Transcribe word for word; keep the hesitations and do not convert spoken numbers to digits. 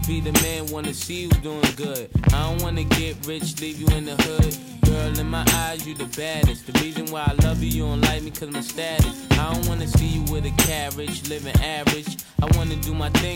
be the man, wanna see you doing good. I don't wanna get rich, leave you in the hood. Girl, in my eyes, you the baddest. The reason why I love you, you don't like me cause my status. I don't wanna see you with a carriage, living average. I wanna do my thing.